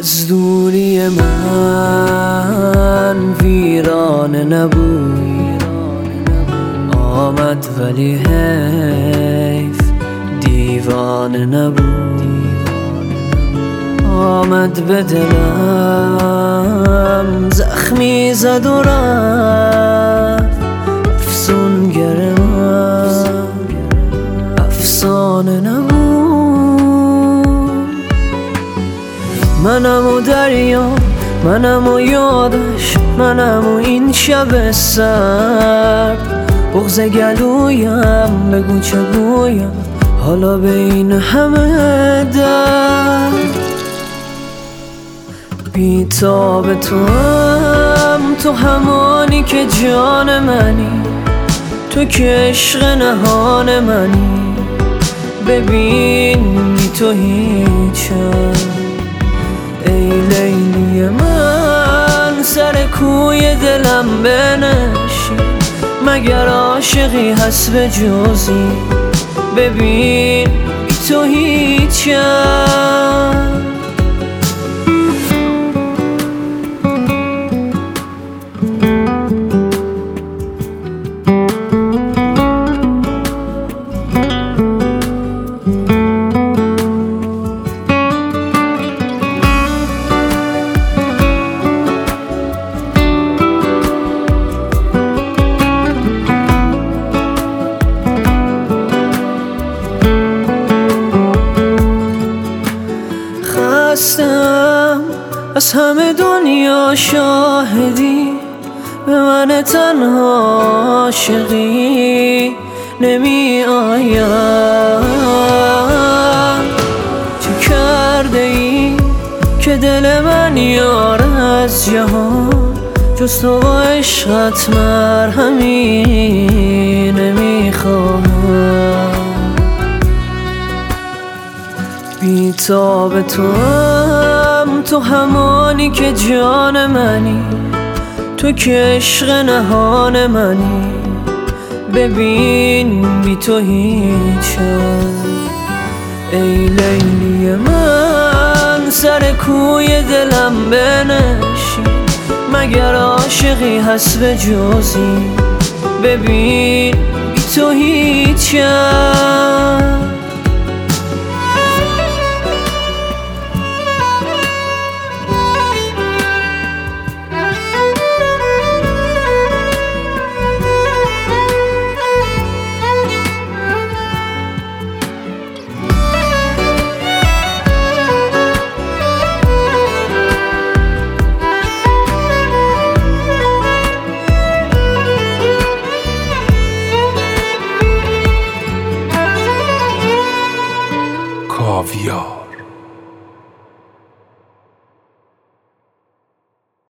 از دوری من ویرانه نبود، آمد ولی حیف دیوانه نبود. آمد به دلم زخمی زد و رفت، افسونگر من افسانه نبود. منم و دریا، منم و یادش، منم و این شب سرد. بغض گلویم بگو چه گویم حالا به این همه درد. بی‌تاب تو همانی که جان منی، تو که عشق نهان منی. ببین بی تو هیچم ای لیلی من، سر کوی دلم بنشین. مگر عاشقی هست به جزی؟ ببین بی تو هیچم. از همه دنیا شاهدی، به من تنها عاشقی نمی آید. چه کرده ای که دل من یار از جهان، جز تو و عشقت مرهمی نمی خواهم. بی‌تاب تو همانی که جان منی، تو که عشق نهان منی. ببین بی تو هیچم ای لیلی من، سر کوی دلم بنشین. مگر عاشقی هست به جزی؟ ببین بی تو هیچم. کاویا.